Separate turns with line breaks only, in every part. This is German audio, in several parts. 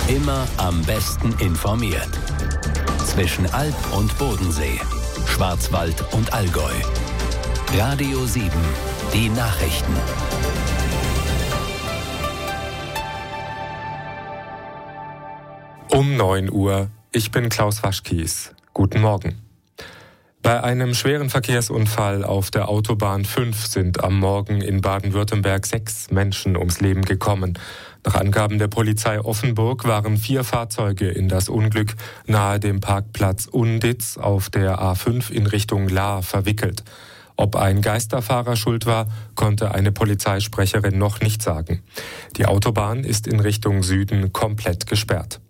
Immer am besten informiert. Zwischen Alp und Bodensee, Schwarzwald und Allgäu. Radio 7, die Nachrichten.
Um 9 Uhr, ich bin Klaus Waschkies. Guten Morgen. Bei einem schweren Verkehrsunfall auf der Autobahn 5 sind am Morgen in Baden-Württemberg 6 Menschen ums Leben gekommen. Nach Angaben der Polizei Offenburg waren 4 Fahrzeuge in das Unglück nahe dem Parkplatz Unditz auf der A5 in Richtung Lahr verwickelt. Ob ein Geisterfahrer schuld war, konnte eine Polizeisprecherin noch nicht sagen. Die Autobahn ist in Richtung Süden komplett gesperrt.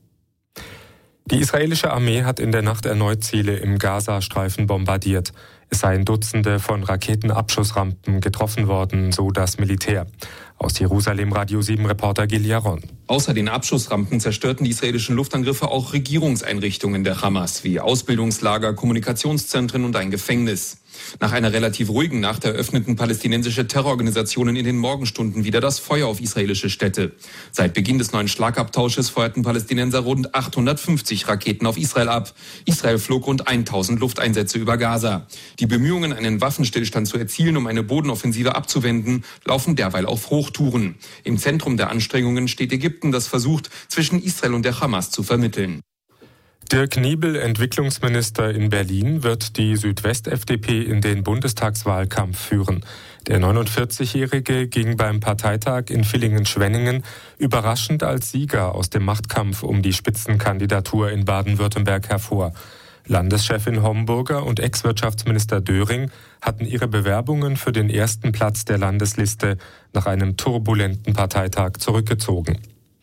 Die israelische Armee hat in der Nacht erneut Ziele im Gazastreifen bombardiert. Es seien Dutzende von Raketenabschussrampen getroffen worden, so das Militär. Aus Jerusalem Radio 7 Reporter Gil Yaron.
Außer den Abschussrampen zerstörten die israelischen Luftangriffe auch Regierungseinrichtungen der Hamas, wie Ausbildungslager, Kommunikationszentren und ein Gefängnis. Nach einer relativ ruhigen Nacht eröffneten palästinensische Terrororganisationen in den Morgenstunden wieder das Feuer auf israelische Städte. Seit Beginn des neuen Schlagabtausches feuerten Palästinenser rund 850 Raketen auf Israel ab. Israel flog rund 1000 Lufteinsätze über Gaza. Die Bemühungen, einen Waffenstillstand zu erzielen, um eine Bodenoffensive abzuwenden, laufen derweil auf Hochtouren. Im Zentrum der Anstrengungen steht Ägypten, das versucht, zwischen Israel und der Hamas zu vermitteln.
Dirk Niebel, Entwicklungsminister in Berlin, wird die Südwest-FDP in den Bundestagswahlkampf führen. Der 49-Jährige ging beim Parteitag in Villingen-Schwenningen überraschend als Sieger aus dem Machtkampf um die Spitzenkandidatur in Baden-Württemberg hervor. Landeschefin Homburger und Ex-Wirtschaftsminister Döring hatten ihre Bewerbungen für den ersten Platz der Landesliste nach einem turbulenten Parteitag zurückgezogen.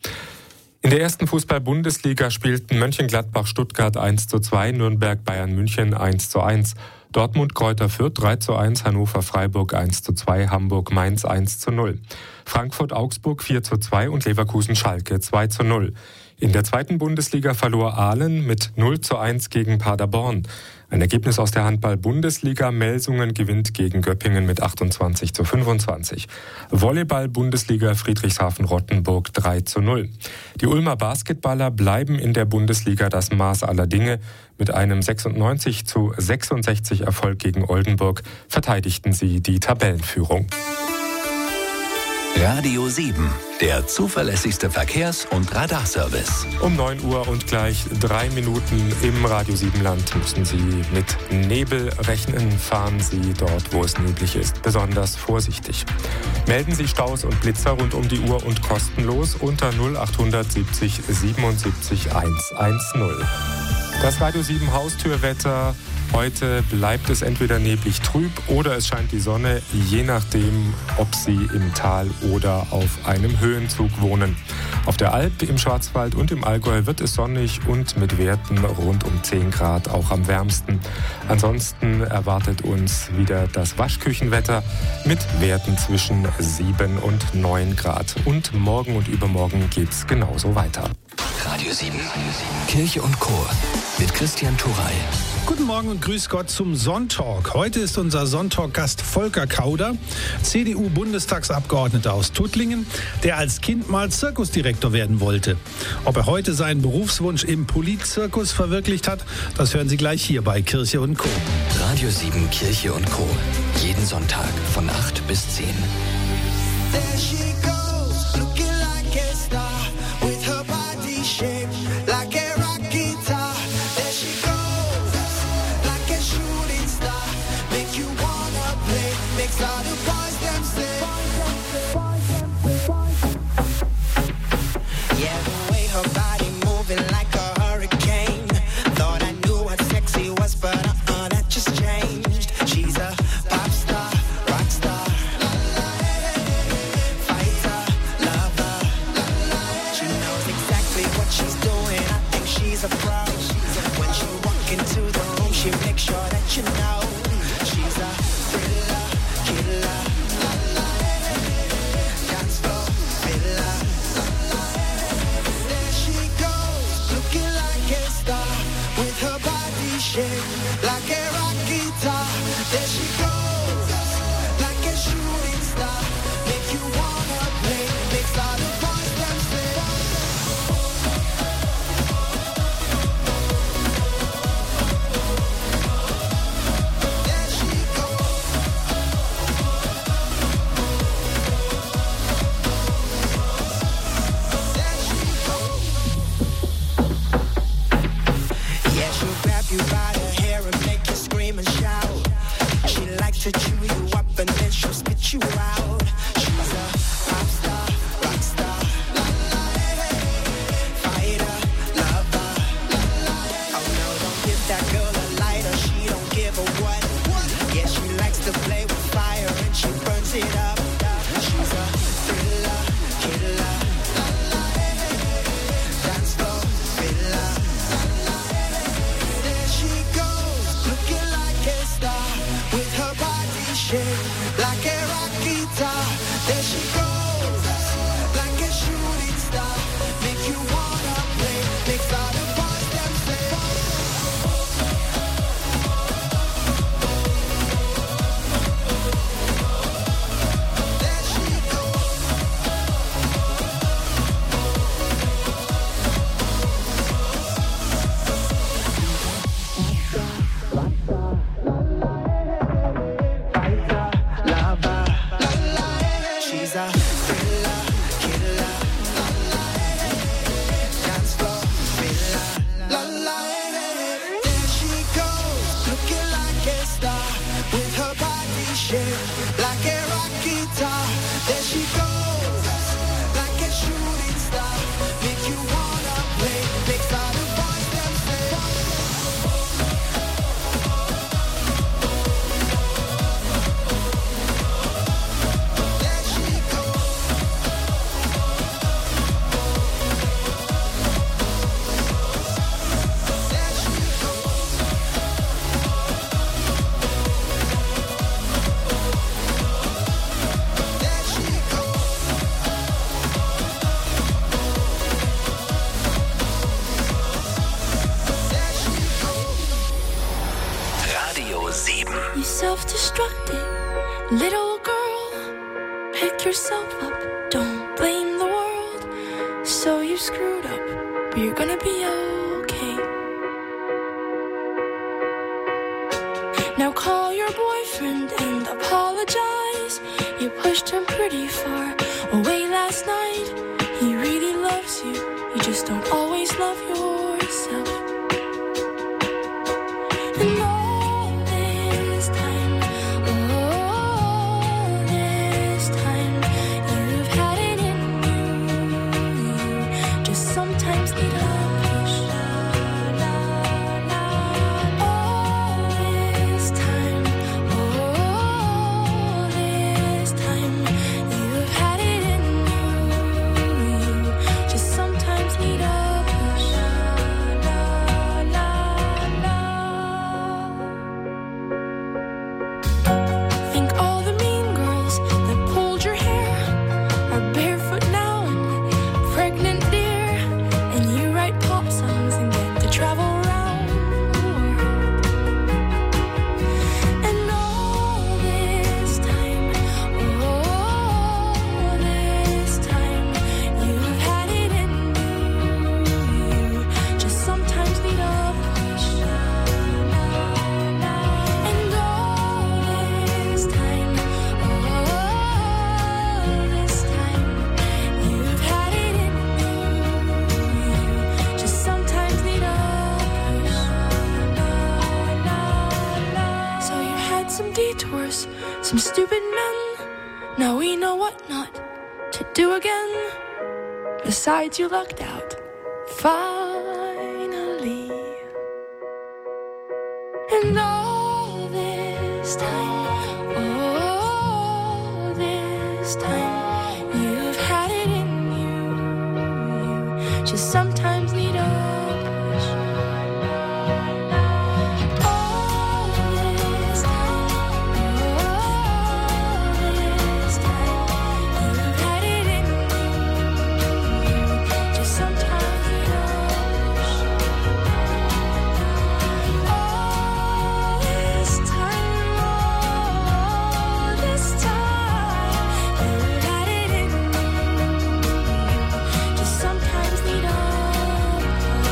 In der ersten Fußball-Bundesliga spielten Mönchengladbach-Stuttgart 1:2, Nürnberg-Bayern München 1:1, Dortmund-Kräuter Fürth 3:1, Hannover-Freiburg 1:2, Hamburg-Mainz 1:0, Frankfurt-Augsburg 4:2 und Leverkusen-Schalke 2:0. In der zweiten Bundesliga verlor Aalen mit 0:1 gegen Paderborn. Ein Ergebnis aus der Handball-Bundesliga. Melsungen gewinnt gegen Göppingen mit 28:25. Volleyball-Bundesliga Friedrichshafen-Rottenburg 3:0. Die Ulmer Basketballer bleiben in der Bundesliga das Maß aller Dinge. Mit einem 96:66 Erfolg gegen Oldenburg verteidigten sie die Tabellenführung.
Radio 7, der zuverlässigste Verkehrs- und Radarservice.
Um 9 Uhr und gleich 3 Minuten im Radio 7 Land müssen Sie mit Nebel rechnen. Fahren Sie dort, wo es neblig ist, besonders vorsichtig. Melden Sie Staus und Blitzer rund um die Uhr und kostenlos unter 0800 70 77 110. Das Radio 7 Haustürwetter. Heute bleibt es entweder neblig trüb oder es scheint die Sonne, je nachdem, ob Sie im Tal oder auf einem Höhenzug wohnen. Auf der Alp, im Schwarzwald und im Allgäu wird es sonnig und mit Werten rund um 10 Grad auch am wärmsten. Ansonsten erwartet uns wieder das Waschküchenwetter mit Werten zwischen 7 und 9 Grad. Und morgen und übermorgen geht's genauso weiter.
Radio 7, Kirche und Chor mit Christian Turey.
Guten Morgen und grüß Gott zum Sonntag. Heute ist unser Sonntag-Gast Volker Kauder, CDU-Bundestagsabgeordneter aus Tuttlingen, der als Kind mal Zirkusdirektor werden wollte. Ob er heute seinen Berufswunsch im Politzirkus verwirklicht hat, das hören Sie gleich hier bei Kirche und Co.
Radio 7, Kirche und Co. Jeden Sonntag von 8 bis 10.
There she goes, looking like a star, with her body shaped like a rock guitar. There she goes, like a shooting star, make you wanna play, makes all the boys them say. Yeah, the way her body moving like a hurricane. Thought I knew what sexy was, but that just changed. She's a pop star, rock star. Make sure that you know she's a thriller, killer, dance floor filler. There she goes, looking like a star, with her body shaped like a rock guitar. There she goes, like a shooting star, make you wanna play, makes all the boys them say.
Little girl, pick yourself up, don't blame the world. So you screwed up, but you're gonna be okay. Now call your boyfriend and apologize. You pushed him pretty far away last night. He really loves you, you just don't always love yourself. And all this time, you've had it in you. You just sometimes need a push. All this time, you've had it in you. You just sometimes need a push. Think all the mean girls that pulled your hair are barefoot now and pregnant, dear. And you write pop songs and get to travel around the world. And all this time, you've had it in you. You just sometimes need a push. And all this time, you've had it in you. Just sometimes need a push. So you had some detours, some stupid men. Now we know what not to do again. Besides, you lucked out. Finally. And all this time, you've had it in you. You just sometimes need a push. All this time, you've had it in you. Just sometimes need a push. All this time, you've had it in you. Just sometimes need a push.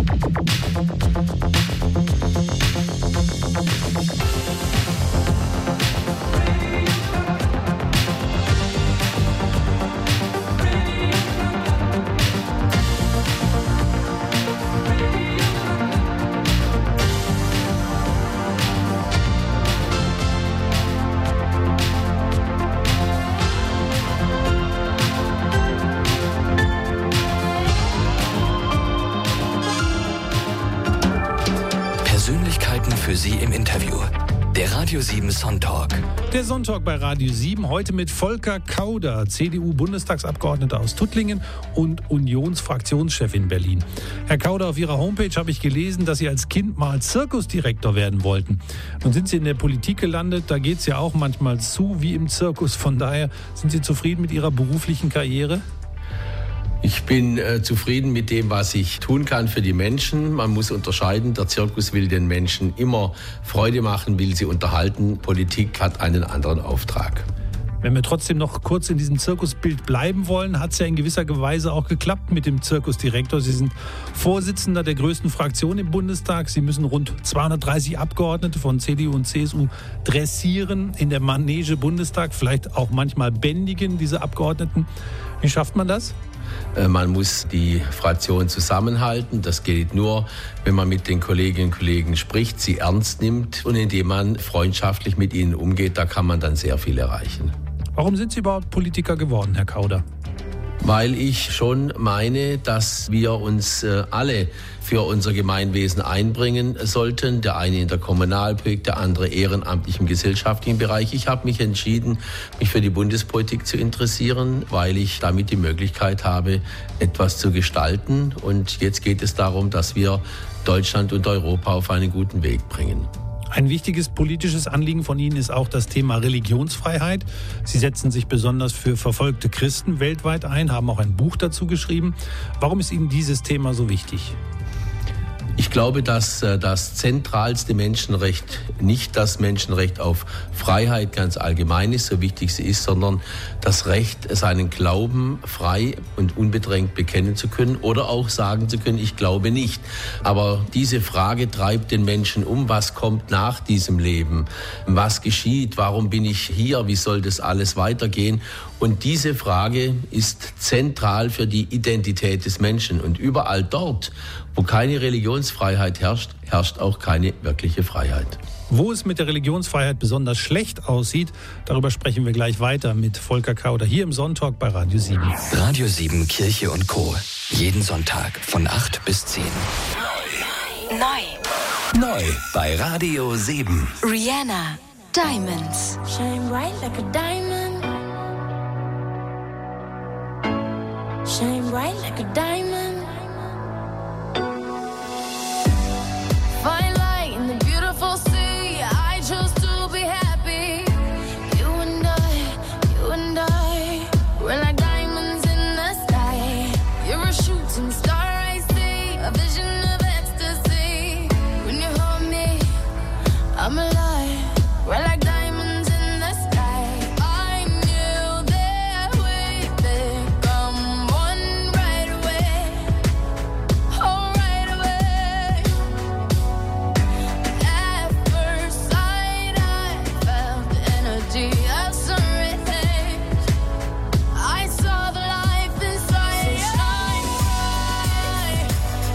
Persönlichkeiten für Sie im Interview. Der Radio 7 Sonntag.
Der Sonntag bei Radio 7, heute mit Volker Kauder, CDU-Bundestagsabgeordneter aus Tuttlingen und Unionsfraktionschef in Berlin. Herr Kauder, auf Ihrer Homepage habe ich gelesen, dass Sie als Kind mal Zirkusdirektor werden wollten. Nun sind Sie in der Politik gelandet, da geht es ja auch manchmal zu wie im Zirkus. Von daher, sind Sie zufrieden mit Ihrer beruflichen Karriere?
Ich bin zufrieden mit dem, was ich tun kann für die Menschen. Man muss unterscheiden, der Zirkus will den Menschen immer Freude machen, will sie unterhalten. Politik hat einen anderen Auftrag.
Wenn wir trotzdem noch kurz in diesem Zirkusbild bleiben wollen, hat es ja in gewisser Weise auch geklappt mit dem Zirkusdirektor. Sie sind Vorsitzender der größten Fraktion im Bundestag. Sie müssen rund 230 Abgeordnete von CDU und CSU dressieren, in der Manege Bundestag, vielleicht auch manchmal bändigen, diese Abgeordneten. Wie schafft man das?
Man muss die Fraktion zusammenhalten. Das geht nur, wenn man mit den Kolleginnen und Kollegen spricht, sie ernst nimmt und indem man freundschaftlich mit ihnen umgeht. Da kann man dann sehr viel erreichen.
Warum sind Sie überhaupt Politiker geworden, Herr Kauder?
Weil ich schon meine, dass wir uns alle für unser Gemeinwesen einbringen sollten. Der eine in der Kommunalpolitik, der andere ehrenamtlich im gesellschaftlichen Bereich. Ich habe mich entschieden, mich für die Bundespolitik zu interessieren, weil ich damit die Möglichkeit habe, etwas zu gestalten. Und jetzt geht es darum, dass wir Deutschland und Europa auf einen guten Weg bringen.
Ein wichtiges politisches Anliegen von Ihnen ist auch das Thema Religionsfreiheit. Sie setzen sich besonders für verfolgte Christen weltweit ein, haben auch ein Buch dazu geschrieben. Warum ist Ihnen dieses Thema so wichtig?
Ich glaube, dass das zentralste Menschenrecht nicht das Menschenrecht auf Freiheit ganz allgemein ist, so wichtig sie ist, sondern das Recht, seinen Glauben frei und unbedrängt bekennen zu können oder auch sagen zu können, ich glaube nicht. Aber diese Frage treibt den Menschen um, was kommt nach diesem Leben? Was geschieht? Warum bin ich hier? Wie soll das alles weitergehen? Und diese Frage ist zentral für die Identität des Menschen. Und überall dort, wo keine Religionsfreiheit herrscht, herrscht auch keine wirkliche Freiheit.
Wo es mit der Religionsfreiheit besonders schlecht aussieht, darüber sprechen wir gleich weiter mit Volker Kauder hier im Sonntag bei Radio 7.
Radio 7 Kirche und Co. Jeden Sonntag von 8 bis 10. Neu bei Radio 7.
Rihanna, Diamonds.
Shine bright like a diamond. Shine bright like a diamond. Fine light in the beautiful sea. I chose to be happy. You and I, we're like diamonds in the sky. You're a shooting star, I see, a vision of ecstasy. When you hold me, I'm alive. We're like diamonds in the sky. I knew that we'd become one right away. Oh, right away. At first sight, I felt the energy of sunrise. I saw the life inside. So shine bright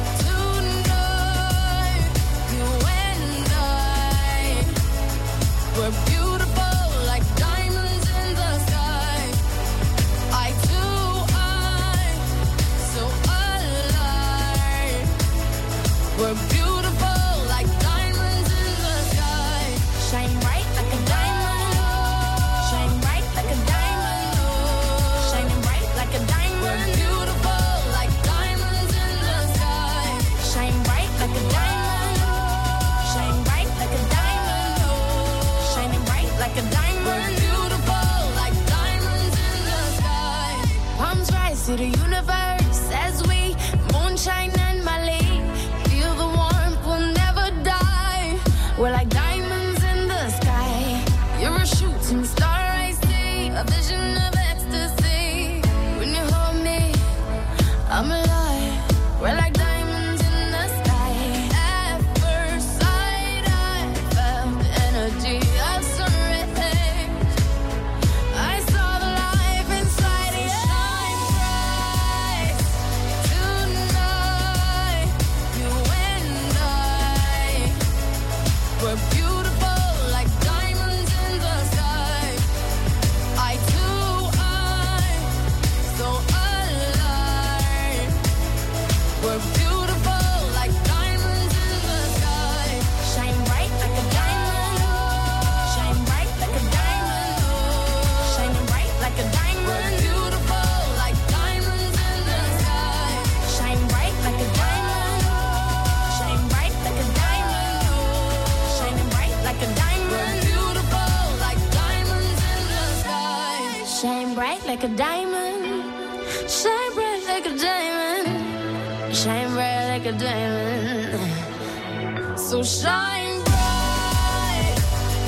tonight. You and I, we're beautiful like diamonds in the sky. Eye to eye, so alive. We're beautiful like diamonds in the sky. Shine bright like a diamond. Shine bright like a diamond. Shining bright like a diamond. We're beautiful like diamonds in the sky. Shine bright like a diamond. Shine bright like a diamond. Shining bright like a diamond. We're beautiful like diamonds in the sky. Palms rise to the universe as we moonshine and Mali. Feel the warmth, we'll never die. We're like diamonds in the sky. You're a shooting star, I see, a vision of ecstasy. When you hold me, I'm alive. We're like diamonds in the sky. like a diamond. Shine bright like a diamond. Shine bright like a diamond. So shine bright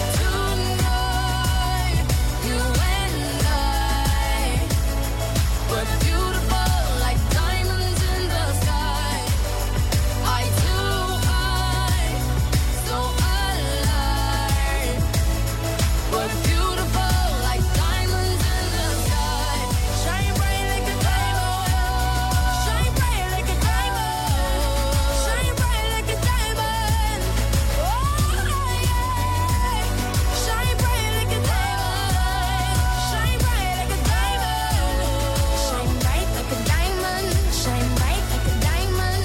tonight. You and I. We're beautiful like diamonds in the sky. Eye to eye, so alive. We're beautiful like diamonds in the sky. Shine bright like a diamond. Shine bright like a diamond. Shine bright like a diamond. Oh yeah. Shine bright like a diamond. Shine bright like a diamond. Shine bright like a diamond. Shine bright like a diamond.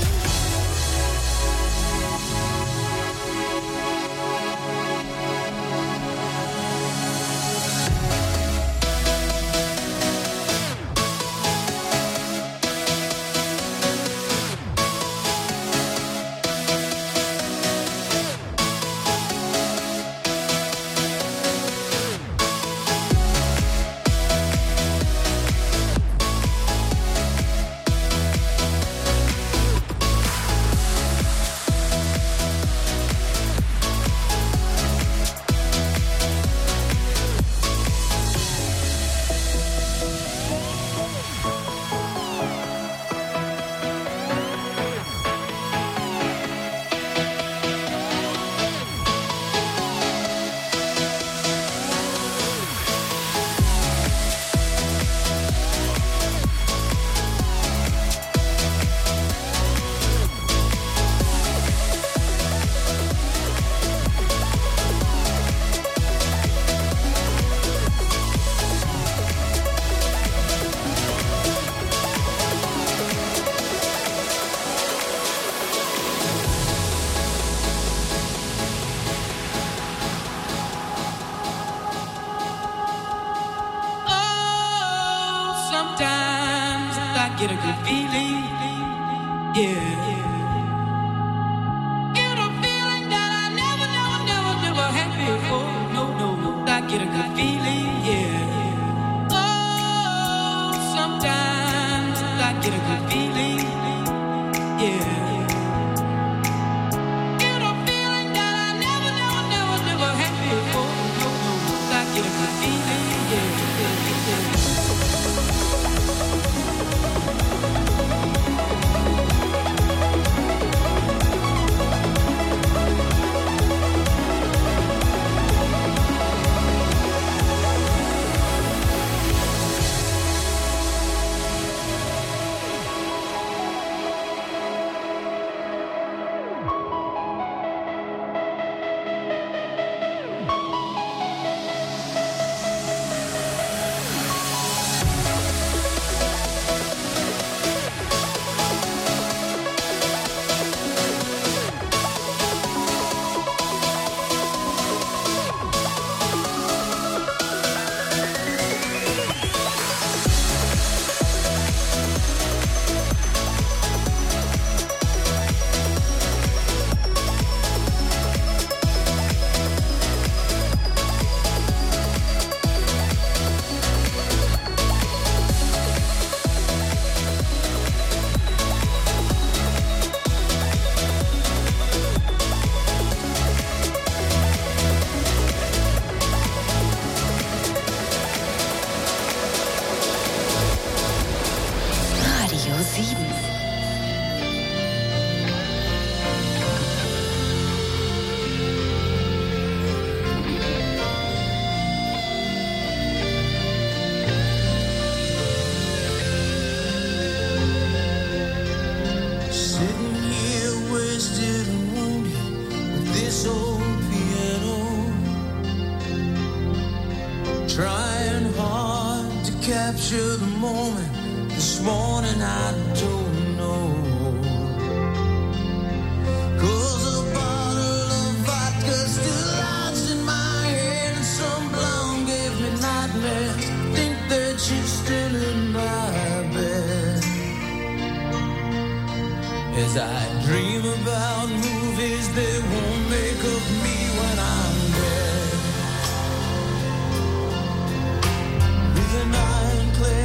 Sometimes I get a good feeling, yeah. Get a feeling that I never had before. No, I get a good feeling, yeah. Oh, sometimes I get a good feeling, yeah. Get a feeling that I never had before. No, I get a good feeling, yeah.
capture the moment. This morning I don't know. 'Cause a bottle of vodka still lies in my head, and some blonde gave me nightmares. Think that she's still in my bed. As I dream about movies that won't make of me when I'm dead. With an ironclad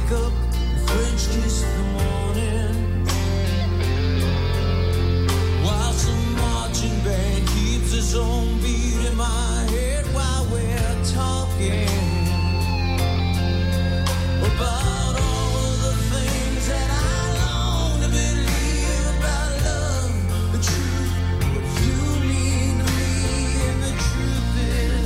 wake up and French kiss the morning, while some marching band keeps its own beat in my head while we're talking about all of the things that I long to believe about love, the truth, what you mean to me, and the truth is,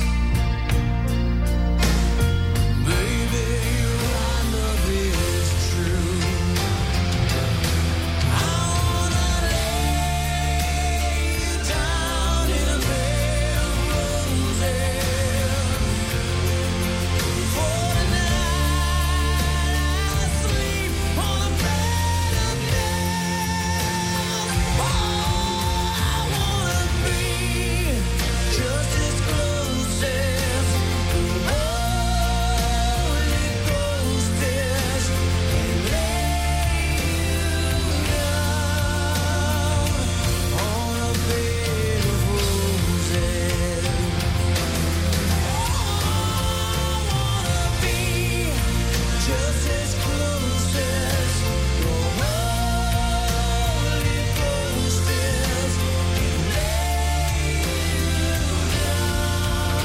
baby, your love is true. I wanna lay you down in a bed of roses for the night. I sleep on a bed of nails. Oh, I wanna be just as close as the Holy Ghost is, and lay you down on a bed of roses. I wanna be just as close as the Holy Ghost is, and lay you down.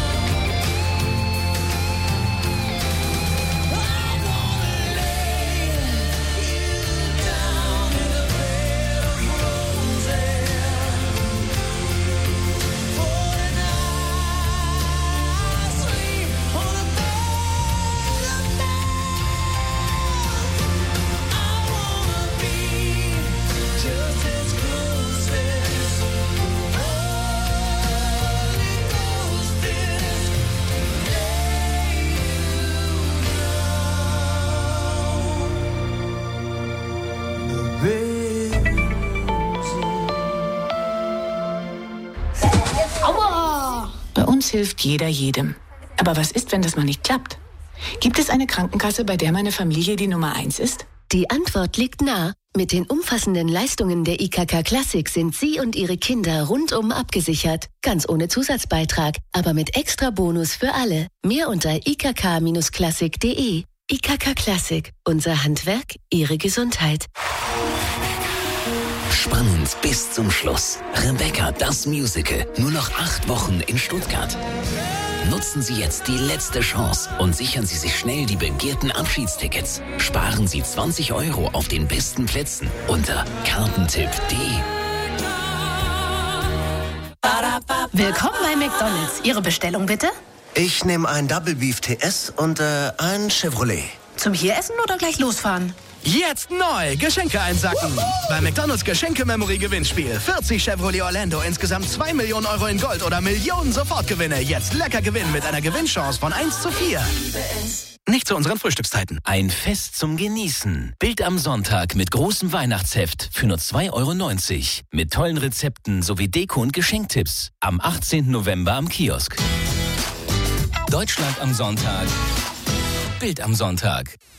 I wanna lay you down in a bed of roses for the night. Sleep on a bed of nails. I wanna be just as close as the Holy Ghost is, lay you
Aua! Bei uns hilft jeder jedem. Aber was ist, wenn das mal nicht klappt? Gibt es eine Krankenkasse, bei der meine Familie die Nummer 1 ist?
Die Antwort liegt nah. Mit den umfassenden Leistungen der IKK Classic sind Sie und Ihre Kinder rundum abgesichert. Ganz ohne Zusatzbeitrag, aber mit extra Bonus für alle. Mehr unter ikk-classic.de. IKK Classic. Unser Handwerk, Ihre Gesundheit.
Spannend bis zum Schluss. Rebecca, das Musical. Nur noch 8 Wochen in Stuttgart. Nutzen Sie jetzt die letzte Chance und sichern Sie sich schnell die begehrten Abschiedstickets. Sparen Sie 20 € auf den besten Plätzen unter kartentipp.de.
Willkommen bei McDonald's. Ihre Bestellung bitte?
Ich nehme ein Double Beef TS und ein Chevrolet.
Zum hier essen oder gleich losfahren?
Jetzt neu! Geschenke einsacken! Bei McDonald's Geschenke-Memory-Gewinnspiel. 40 Chevrolet Orlando, insgesamt 2 Millionen € in Gold oder Millionen Sofortgewinne. Jetzt lecker gewinnen mit einer Gewinnchance von 1:4. Nicht zu unseren Frühstückszeiten.
Ein Fest zum Genießen. Bild am Sonntag mit großem Weihnachtsheft für nur 2,90 € mit tollen Rezepten sowie Deko- und Geschenktipps. Am 18. November am Kiosk. Deutschland am Sonntag. Bild am Sonntag.